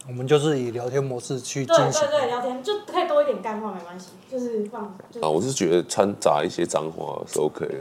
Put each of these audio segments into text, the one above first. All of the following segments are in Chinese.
我们就是以聊天模式去进行。 对，聊天就可以多一点干话，没关系，就是放。 我是觉得掺杂一些脏话是 OK 的。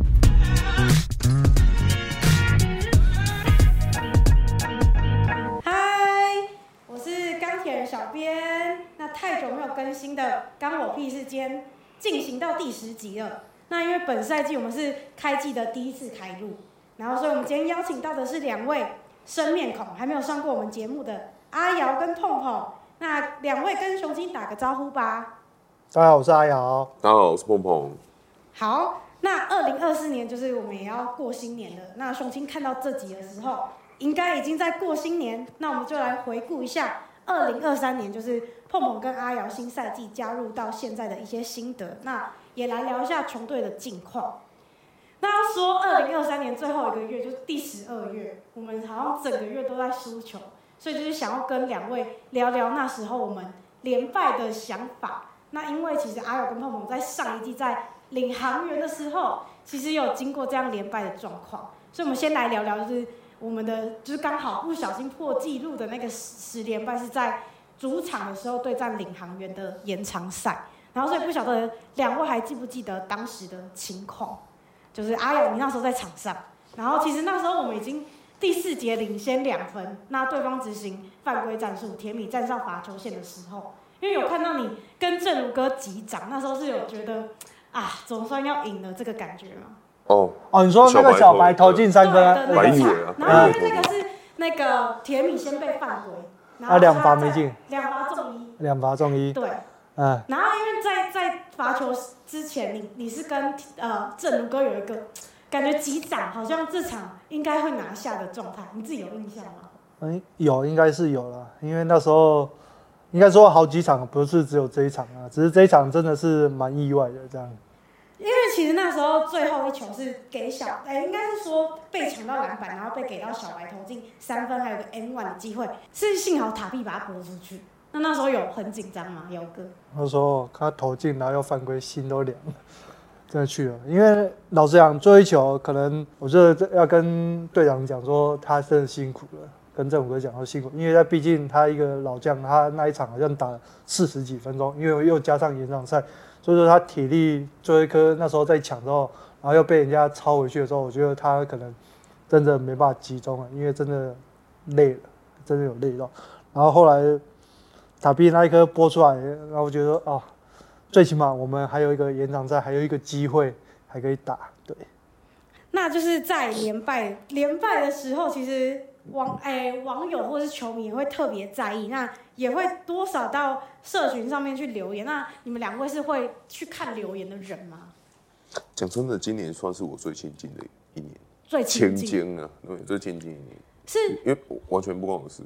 嗨，我是钢铁人小编。那太久没有更新的《干我屁事》间进行到第10集了。那因为本赛季我们是开季的第一次开录，然后所以我们今天邀请到的是2位生面孔，还没有上过我们节目的阿瑶跟碰碰。那2位跟雄青打个招呼吧。 大家好，我是阿瑶。 大家好，我是碰碰。 好，那2024年就是我们也要过新年了。那雄青看到这集的时候，应该已经在过新年。那我们就来回顾一下2023年，就是碰碰跟阿瑶新赛季加入到现在的一些心得。那也来聊一下球队的近况。那要说2023年最后一个月，就是第12月，我们好像整个月都在输球，所以就是想要跟2位聊聊那时候我们连败的想法。那因为其实阿瑶跟碰碰在上一季在领航员的时候，其实有经过这样连败的状况，所以我们先来聊聊，就是我们的就是刚好不小心破纪录的那个10连败是在主场的时候对战领航员的延长赛。然后所以不晓得2位还记不记得当时的情况？就是阿瑶，你那时候在场上，然后其实那时候我们已经第4节领先2分，那对方执行犯规战术，铁米站上罚球线的时候，因为有看到你跟正如哥击掌，那时候是有觉得总算要赢了这个感觉吗？ 哦，你说那个小白投进3分啊？ 白以为啊。 然后因为那个是那个铁米先被犯规，然后 2罚没进 ，2罚中1。 2罚中1。 对。然后因为在罚球之前，你是跟正如哥有一个感觉击掌，好像这场应该会拿下的状态，你自己有印象吗？ 有，应该是有了，因为那时候应该说好几场，不是只有这一场啊，只是这一场真的是蛮意外的这样。 因为其实那时候最后一球是给应该是说被抢到篮板，然后被给到小白投进3分，还有个 N1 的机会，是幸好塔比把它拨出去。那时候有很紧张吗，姚哥？ 那时候他投进，然后又犯规，心都凉了，真的去了。因为老实讲，最后一球可能我觉得要跟队长讲说，他真的辛苦了，跟郑武哥讲说辛苦，因为毕竟他一个老将，他那一场好像打了40几分钟，因为又加上延长赛，所以说他体力最后一颗那时候在抢之后，然后又被人家抄回去的时候，我觉得他可能真的没办法集中了，因为真的累了，真的有累到。然后后来塔比那一颗拨出来，然后我觉得最起码我们还有一个延长赛，还有一个机会还可以打。对， 那就是在连败的时候，其实网友或是球迷也会特别在意，那也会多少到社群上面去留言。那你们2位是会去看留言的人吗？ 讲真的，今年算是我最亲近的一年， 最亲近啊，对，最亲近一年， 是因为完全不关我事。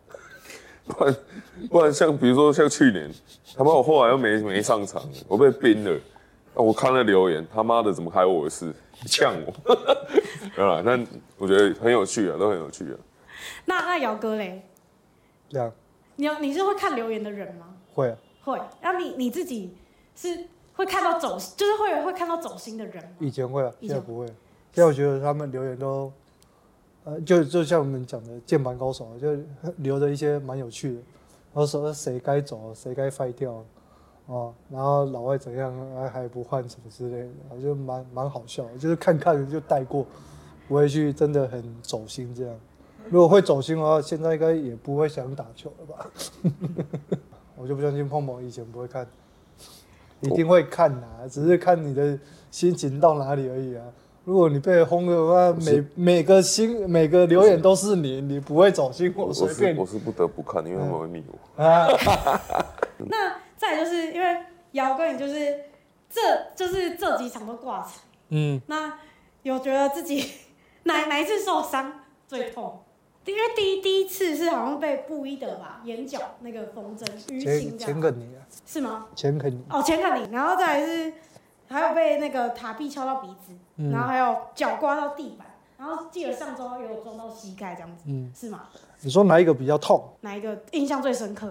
不然像比如说像去年，他妈我后来又没上场，我被冰了。我看了留言，他妈的怎么开我的事，呛我。没有啦，但我觉得很有趣啊，都很有趣啊。 那姚哥嘞？ 这样。 你是会看留言的人吗？ 会啊。 会。那你自己是会看到就是会看到走心的人吗？ 以前会啊，现在不会。现在我觉得他们留言都。就像我们讲的键盘高手，就留着一些蛮有趣的，然后说谁该走，谁该废掉，然后老外怎样还不换什么之类的，我觉得蛮好笑的，就是看就带过，不会去真的很走心这样。如果会走心的话，现在应该也不会想打球了吧？我就不相信碰碰以前不会看，一定会看啊，只是看你的心情到哪里而已啊。如果你被轰的话，每个留言都是你不会走心，我随便。 我是不得不看，因为他们会密我。 那再来就是因为姚哥，你就是这几场都挂彩。那有觉得自己哪一次受伤最痛？因为第一次是好像被布衣的吧，眼角那个缝针淤青这样。 前肯尼啊？ 是吗？ 前肯尼。 前肯尼，然后再来是。还有被那个塔壁敲到鼻子，然后还有脚刮到地板，然后记得上周也有撞到膝盖这样子，是吗？ 你说哪一个比较痛？ 哪一个印象最深刻？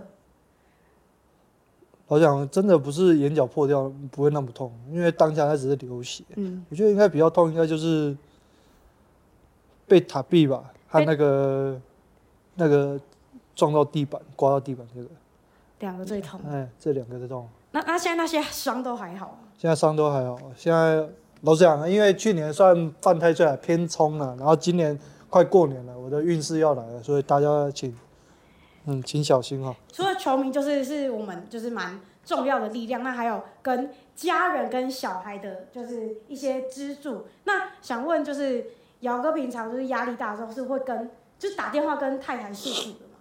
我想真的不是眼角破掉不会那么痛，因为当下它只是流血。我觉得应该比较痛，应该就是被塔壁吧，他那个撞到地板、刮到地板这个 2个最痛。 这2个最痛。 那现在那些伤都还好吗？ 现在伤都还好，现在老实讲，因为去年算犯太岁偏冲了，然后今年快过年了，我的运势要来了，所以大家请小心哈。 除了球迷是我们就是蛮重要的力量，那还有跟家人跟小孩的，就是一些支柱。那想问就是尧哥平常就是压力大的时候是会就是打电话跟太太诉苦的吗？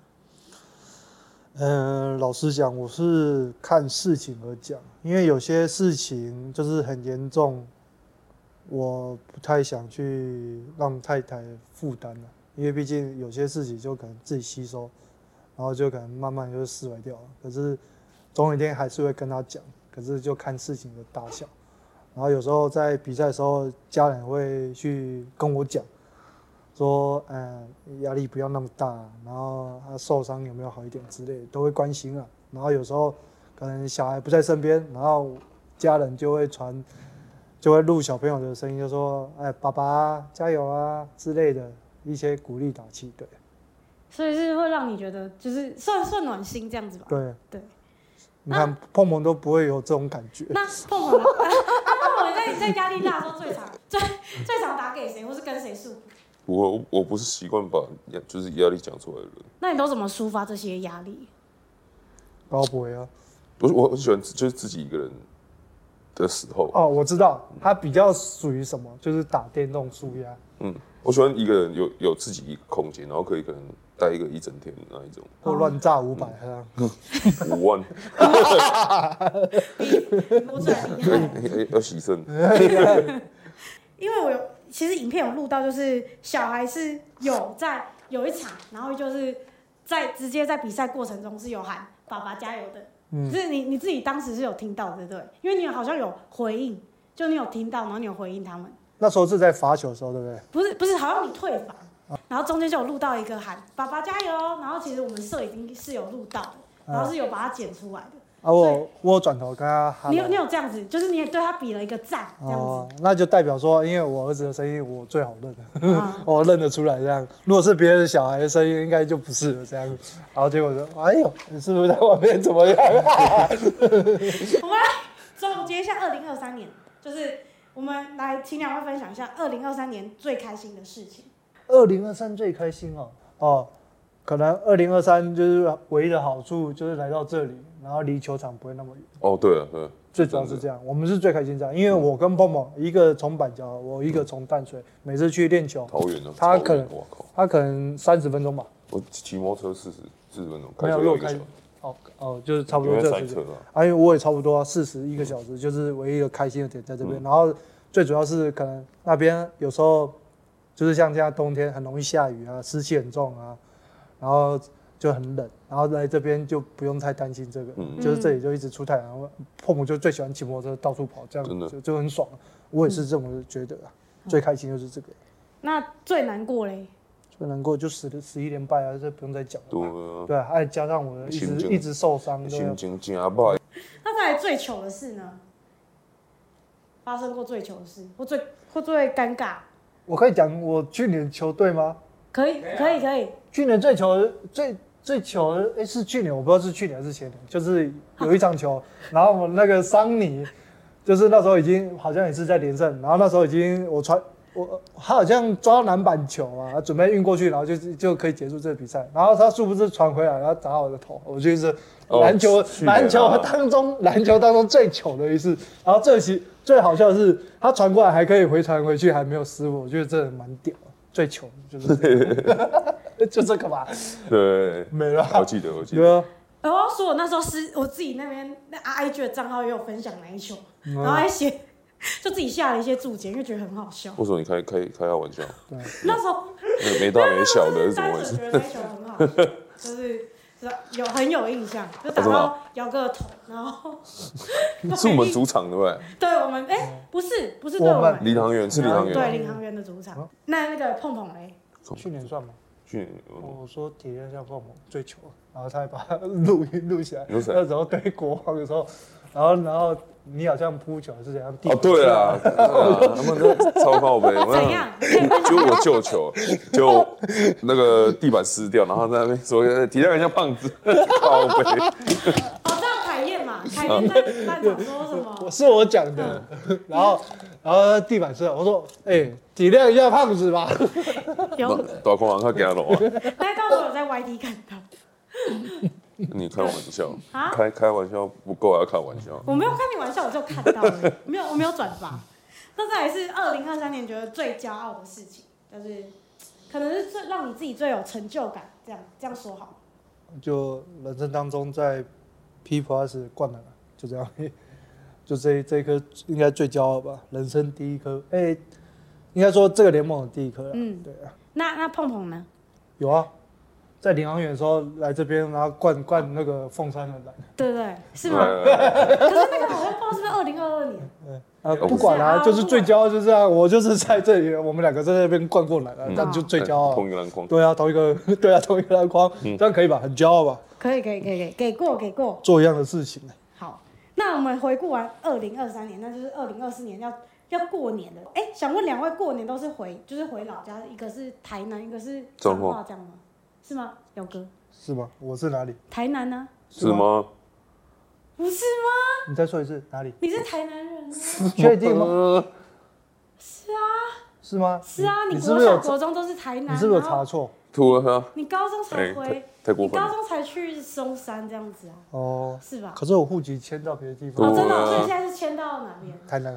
老实讲，我是看事情而讲，因为有些事情就是很严重，我不太想去让太太负担了，因为毕竟有些事情就可能自己吸收，然后就可能慢慢就释怀掉了。可是总有一天还是会跟她讲，可是就看事情的大小。然后有时候在比赛的时候，家人会去跟我讲，说，压力不要那么大，然后他受伤有没有好一点之类的，都会关心啊。然后有时候可能小孩不在身边，然后家人就会录小朋友的声音，就说，爸爸加油啊之类的一些鼓励打气，对。 所以是会让你觉得就是算暖心这样子吧？ 对。你那看碰碰都不会有这种感觉。 那碰碰呢？碰碰在压力大的时候最常打给谁，或是跟谁诉苦？ 我不是习惯把就是压力讲出来的人。 那你都怎么抒发这些压力？ 高博啊， 我喜欢就是自己一个人的时候。 哦，我知道，他比较属于什么，就是打电动舒压。 我喜欢一个人有自己一个空间，然后可以可能待一整天的那一种。 或乱炸500这样。 5万。 我最厉害。 要牺牲。 因为我其实影片有录到，就是小孩是有一场，然后就是直接在比赛过程中是有喊“爸爸加油”的，就是你自己当时是有听到的，对不对？因为你好像有回应，就你有听到，然后你有回应他们。 那时候是在罚球的时候，对不对？ 不是，好像你退罚，然后中间就有录到一个喊“爸爸加油”，然后其实我们摄影是有录到的，然后是有把它剪出来的。 我有转头跟他喊。 你有这样子，就是你也对他比了一个赞，这样子。 那就代表说，因为我儿子的声音我最好认，我认得出来这样。如果是别人小孩的声音，应该就不是了这样。然后结果说，哎呦，你是不是在外面怎么样？ 我们来总结一下2023年，就是我们来请2位分享一下2023年最开心的事情。 2023最开心可能2023就是唯一的好处就是来到这里，然后离球场不会那么远。 哦，对啊， 最主要是这样，我们是最开心这样，因为我跟碰碰一个从板桥，我一个从淡水，每次去练球， 桃园啊， 他可能30分钟吧。 我骑摩托车40分钟， 没有，如果开就是差不多这时间。因为我也差不多41个小时，就是唯一的开心的点在这边。然后最主要是可能那边有时候就是像这样冬天很容易下雨啊，湿气很重啊。然后就很冷，然后来这边就不用太担心这个，就是这里就一直出太阳。碰碰就最喜欢骑摩托车到处跑，这样就很爽。我也是这么觉得最开心就是这个。 那最难过嘞？ 最难过就11连败啊，这不用再讲了。 对啊，还加上我一直受伤， 心情真歹。 那再来最糗的事呢？发生过最糗的事，或最尴尬？ 我可以讲我去年球队吗？ 可以。 去年最糗的，是去年，我不知道是去年还是前年，就是有一场球，然后我那个桑尼，就是那时候已经好像也是在连胜，然后那时候已经他好像抓到篮板球啊，准备运过去，然后就可以结束这个比赛，然后他殊不知传回来，然后砸我的头，我觉得是篮球当中最糗的一次。然后最好笑的是，他传过来还可以回传回去，还没有失误，我觉得这蛮屌的。最糗就是就这个吧。 对， 没了。 我记得。 对啊。 然后说我那时候我自己那边那 IG 的账号也有分享那一球，然后还写就自己下了一些注解，因为觉得很好笑。 为什么你开他玩笑？ 对，那时候没大没小的是怎么回事？ 觉得那球很好笑，就是很有印象，就打到姚哥的头，然后是我们主场对不对？ 对，我们不是对我们领航员是领航员， 对领航员的主场。那个碰碰嘞？ 去年算吗？ 去年我说体验像碰碰最糗，然后他还把录音录起来。那时候对国王的时候， 然后你好像扑球是怎样？ 哦，对啊，他们都超靠背。 怎样？ 就我救球，就那个地板湿掉，然后在那边说体谅人家胖子，靠背。 哦，这样凯燕嘛，凯燕在班长说什么？ 是我讲的，然后地板湿了，我说体谅一下胖子吧。 有， 大空人他给他弄啊。 那到时候有在 YT 看到。 你开玩笑啊？ 开玩笑不够，还要开玩笑。 我没有开你玩笑，我就看到了，我没有转发。那再来是2023年觉得最骄傲的事情，就是可能是最让你自己最有成就感，这样说好。 就人生当中在 P Plus 灌篮了，就这样，就这一颗应该最骄傲吧，人生第一颗，应该说这个联盟的第一颗了。对啊。 那碰碰呢？ 有啊。在领航员的时候来这边，然后灌那个凤山的篮， 对不对？是吗？可是那个好像不知道是不是2022年。 不管啦，就是最骄傲就是这样，我就是在这里，我们两个在那边灌过篮了，这样就最骄傲。 同一个篮筐。 对啊，同一个篮筐，这样可以吧？很骄傲吧？ 可以，给过。 做一样的事情。 好，那我们回顾完2023年，那就是2024年要过年了。想问两位，过年都是回老家，一个是台南，一个是彰化，这样吗？是吗，姚哥？是吗？我是哪里？ 台南呢？ 是吗？ 不是吗？ 你再说一次，哪里？ 你是台南人吗？ 确定吗？ 是啊。 是吗？ 是啊，你国小、 国中都是台南。 你是不是有查错？ 吐了他。 你高中才回， 太过分了。 你高中才去松山这样子啊？ 哦， 是吧？ 可是我户籍迁到别的地方。 哦，真的，所以现在是迁到哪边？ 台南。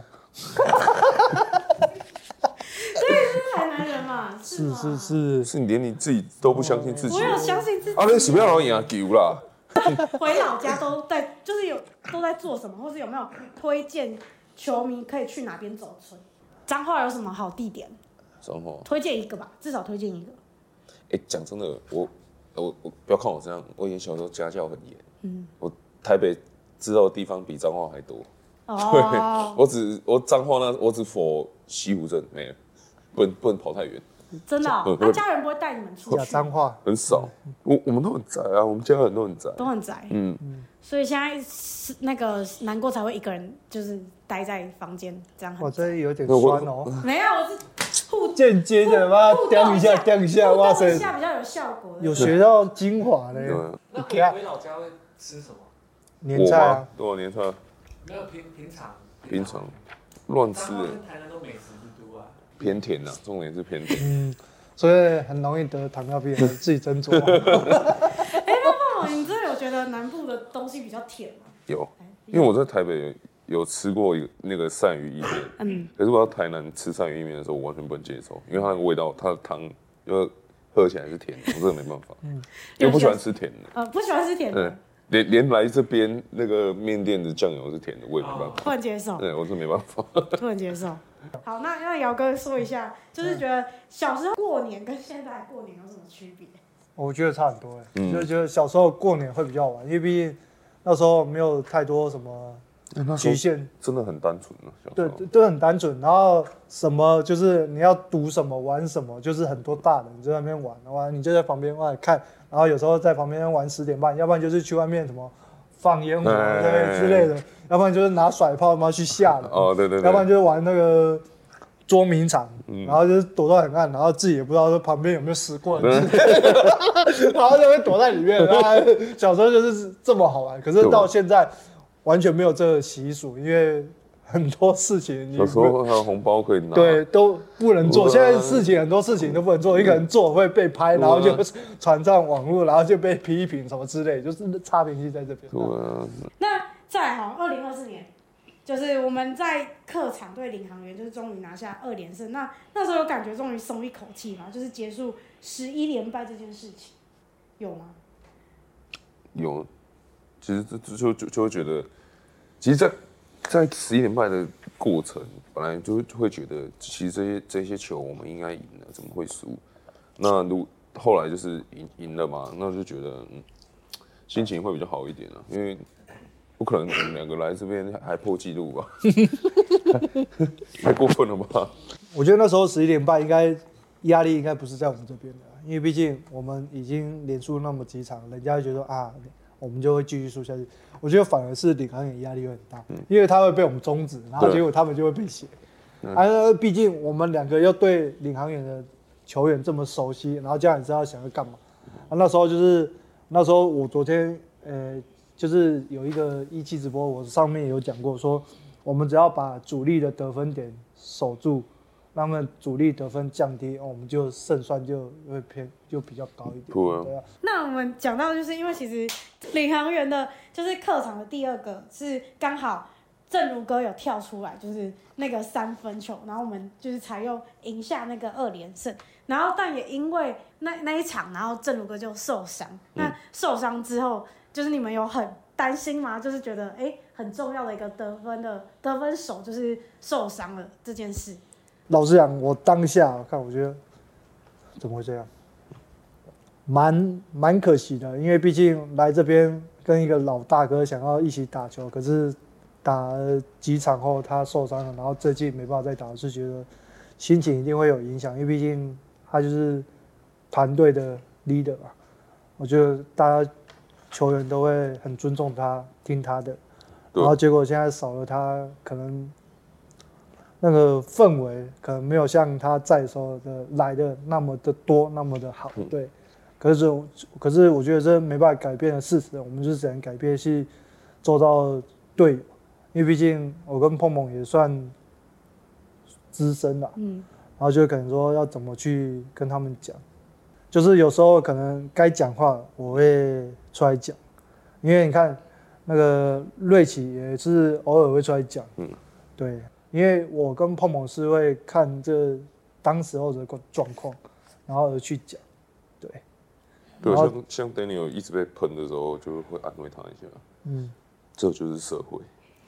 所以是台南人嘛？ 是你连你自己都不相信自己。 我有相信自己。 啊，你是不要老赢球啦。 回老家都在做什么，或是有没有推荐球迷可以去哪边走村？彰化有什么好地点？ 彰化推荐一个吧，至少推荐一个。 讲真的，我不要看我这样，我以前小时候家教很严。我台北知道的地方比彰化还多。 哦。 我彰化我只佛西湖镇没了，不能跑太远。 真的？那家人不会带你们出去？ 彰化很少，我们都很宅啊，我们家人都很宅。 都很宅。所以现在是那个难过才会一个人就是待在房间这样。 我这有点酸哦。 没有，我是间接的嘛，叼一下，哇塞， 一下比较有效果。 有学到精华嘞。 那回老家会吃什么？ 年菜啊。 多少年菜？ 没有平常乱吃的。 台南都美食之都啊。 偏甜呐，重点是偏甜。 所以很容易得糖尿病，自己斟酌。 那胖，你真的有觉得南部的东西比较甜吗？ 有，因为我在台北有吃过那个鳝鱼意面，可是我到台南吃鳝鱼意面的时候，我完全不能接受，因为它那个味道，它的汤就喝起来是甜的，我真的没办法。又不喜欢吃甜的。 不喜欢吃甜的。 连来这边那个面店的酱油是甜的，我也没办法。 不能接受。 对，我真没办法。 不能接受。好，那姚哥说一下，就是觉得小时候过年跟现在过年有什么区别？ 我觉得差很多就觉得小时候过年会比较晚，因为毕竟那时候没有太多什么局限， 真的很单纯啊。 对，都很单纯。然后什么就是你要读什么玩什么，就是很多大人在那边玩，然后你就在旁边看，然后有时候在旁边玩10点半，要不然就是去外面什么放烟火之类的，要不然就是拿甩炮去吓人。 哦，对， 要不然就是玩那个捉迷藏，然后就是躲到很暗，然后自己也不知道说旁边有没有死过人，然后就会躲在里面。然后小时候就是这么好玩，可是到现在完全没有这个习俗，因为很多事情有时候还有红包可以拿， 对，都不能做。现在很多事情都不能做，一个人做会被拍，然后就传上网络，然后就被批评什么之类，就是差别性在这边。 那再好，2024年。就是我们在客场对领航员，就是终于拿下2连胜。那时候有感觉终于松一口气嘛，就是结束11连败这件事情，有吗？ 有，其实就会觉得，其实在11连败的过程，本来就会觉得，其实这些球我们应该赢了，怎么会输？那后来就是赢了嘛，那就觉得心情会比较好一点啊，因为。不可能，我们2个来这边还破纪录吧？太过分了吧？ 我觉得那时候11连败，应该压力应该不是在我们这边的，因为毕竟我们已经连输那么几场，人家会觉得我们就会继续输下去。我觉得反而是领航员压力会很大，因为他会被我们终止，然后结果他们就会被写。毕竟我们2个又对领航员的球员这么熟悉，然后这样也知道想要干嘛。那时候我昨天就是有一个17直播，我上面有讲过说，我们只要把主力的得分点守住，让他们主力得分降低，我们就胜算就会就比较高一点。对啊。 那我们讲到就是因为其实领航员的就是客场的第2个是刚好正如哥有跳出来，就是那个3分球，然后我们就是采用赢下那个2连胜，然后但也因为那一场，然后正如哥就受伤。那受伤之后，就是你们有很担心吗？就是觉得很重要的一个得分手就是受伤了这件事。 老实讲，我当下看，我觉得怎么会这样，蛮可惜的，因为毕竟来这边跟一个老大哥想要一起打球，可是打了几场后他受伤了，然后这季没办法再打，是觉得心情一定会有影响，因为毕竟他就是团队的 leader 嘛。我觉得大家球员都会很尊重他，听他的，然后结果现在少了他，可能那个氛围可能没有像他在的时候的来的那么的多，那么的好，对。可是我觉得这没办法改变的事实，我们就是只能改变是做到队友，因为毕竟我跟碰碰也算资深啦，然后就可能说要怎么去跟他们讲，就是有时候可能该讲话我会出来讲，因为你看那个瑞奇也是偶尔会出来讲，对，因为我跟碰碰是会看这当时候的状况，然后而去讲，对。 对，像 Daniel 一直被喷的时候，就会安慰他一下。这就是社会。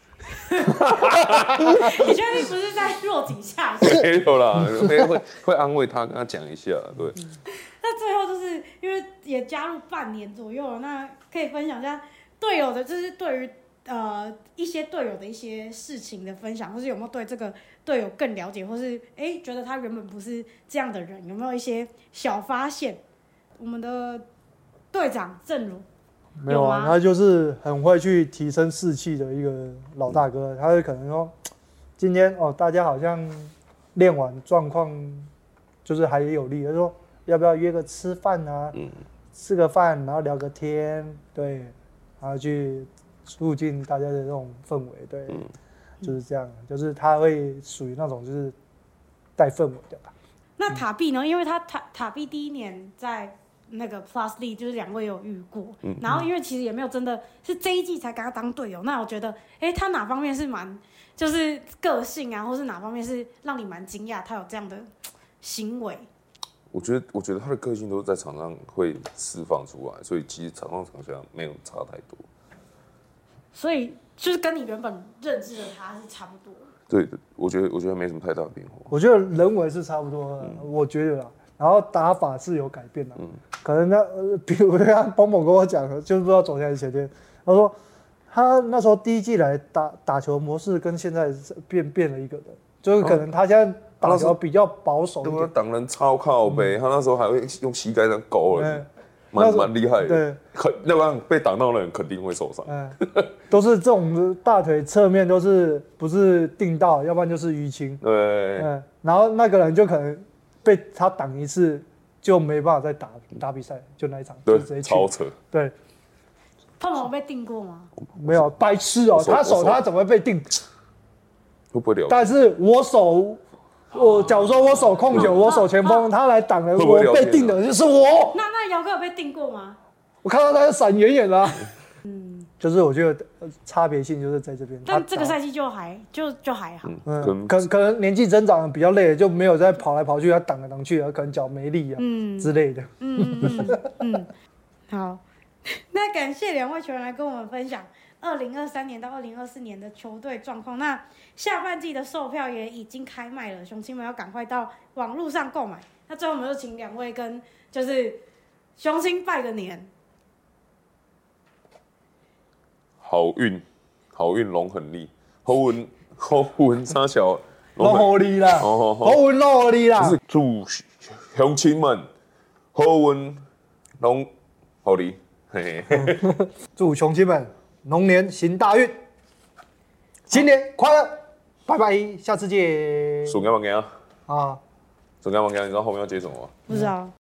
你确定不是在落井下石？ 没有啦，会安慰他，跟他讲一下，对。 那最后就是因为也加入半年左右了，那可以分享一下队友的，就是对于一些队友的一些事情的分享，或是有没有对这个队友更了解，或是觉得他原本不是这样的人，有没有一些小发现？我们的队长正如没有啊，他就是很会去提升士气的一个老大哥。他会可能说，今天大家好像练完状况就是还有力，他说要不要约个吃饭啊？吃个饭，然后聊个天，对，然后去促进大家的这种氛围，对，就是这样，就是他会属于那种就是带氛围的吧。 那塔碧呢？因为他塔碧第1年在那个 Plus League 就是2位有遇过，然后因为其实也没有真的是这一季才跟他当队友，那我觉得他哪方面是蛮就是个性啊，或是哪方面是让你蛮惊讶他有这样的行为？ 我觉得他的个性都在场上会释放出来，所以其实场上场下没有差太多。 所以就是跟你原本认知的他是差不多。 对，我觉得没什么太大的变化。 我觉得人为是差不多的，我觉得啦。然后打法是有改变的，可能比如像蹦蹦跟我讲，就是不知道昨天还是前天，他说他那时候第1季来打球模式跟现在变了一个的，就是可能他现在打球比较保守一点， 挡人超靠背，他那时候还会用膝盖这样勾了，蛮厉害的。对，要不然被挡到的人肯定会受伤。 都是这种大腿侧面都是不是定到，要不然就是淤青。 对， 然后那个人就可能被他挡一次，就没办法再打比赛，就那一场就直接去。 超扯。对。 碰碰被定过吗？ 没有，白痴哦！他怎么会被定？ 会不会聊？ 但是假如说我守控球，我守前锋，他来挡了，我被定的就是我。 那姚哥有被定过吗？ 我看到他闪远远的。就是我觉得差别性就是在这边。 但这个赛季就还好。 可能年纪增长比较累，就没有在跑来跑去，他挡来挡去，可能脚没力啊，之类的。 好，那感谢2位球员来跟我们分享2023年到2024年的球队状况。那下半季的售票也已经开卖了，雄青们要赶快到网络上购买。那最后我们就请2位跟就是雄青拜个年。 好运龙很利，好运啥小龙好利啦，好运龙好利啦。 就是祝乡亲们好运龙好利， 嘿嘿祝雄亲们龙年行大运，新年快乐，拜拜，下次见。 数干嘛干啊？ 啊， 数干嘛干？你知道后面要接什么吗？ 不知道。